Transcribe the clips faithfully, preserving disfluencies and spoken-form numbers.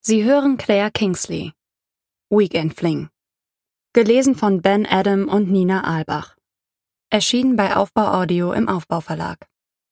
Sie hören Claire Kingsley. Weekend Fling. Gelesen von Ben Adam und Nina Ahlbach. Erschienen bei Aufbau Audio im Aufbau Verlag.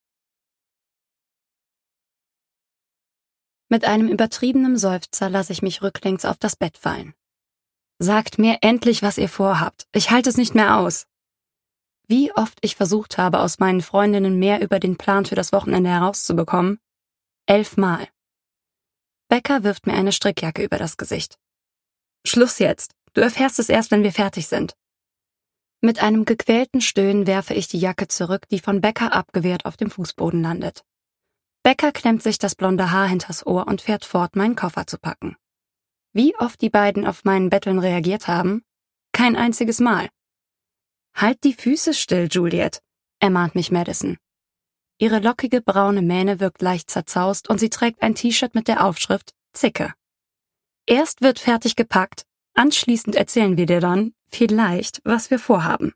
Mit einem übertriebenen Seufzer lasse ich mich rücklings auf das Bett fallen. Sagt mir endlich, was ihr vorhabt. Ich halte es nicht mehr aus. Wie oft ich versucht habe, aus meinen Freundinnen mehr über den Plan für das Wochenende herauszubekommen? Elfmal. Becca wirft mir eine Strickjacke über das Gesicht. Schluss jetzt. Du erfährst es erst, wenn wir fertig sind. Mit einem gequälten Stöhnen werfe ich die Jacke zurück, die von Becca abgewehrt auf dem Fußboden landet. Becca klemmt sich das blonde Haar hinters Ohr und fährt fort, meinen Koffer zu packen. Wie oft die beiden auf meinen Betteln reagiert haben? Kein einziges Mal. Halt die Füße still, Juliet, ermahnt mich Madison. Ihre lockige braune Mähne wirkt leicht zerzaust und sie trägt ein T-Shirt mit der Aufschrift Zicke. Erst wird fertig gepackt, anschließend erzählen wir dir dann, vielleicht, was wir vorhaben.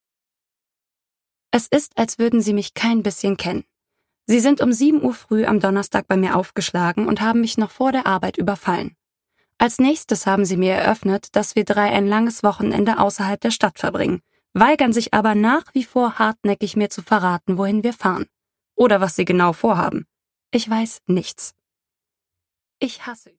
Es ist, als würden sie mich kein bisschen kennen. Sie sind um sieben Uhr früh am Donnerstag bei mir aufgeschlagen und haben mich noch vor der Arbeit überfallen. Als nächstes haben sie mir eröffnet, dass wir drei ein langes Wochenende außerhalb der Stadt verbringen, weigern sich aber nach wie vor hartnäckig mir zu verraten, wohin wir fahren. Oder was sie genau vorhaben. Ich weiß nichts. Ich hasse